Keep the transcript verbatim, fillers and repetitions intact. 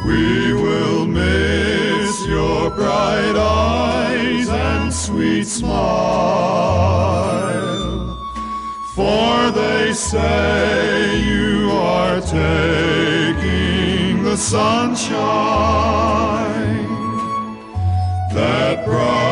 We will miss your bright eyes and sweet smile, for they say you are taking the sunshine that brought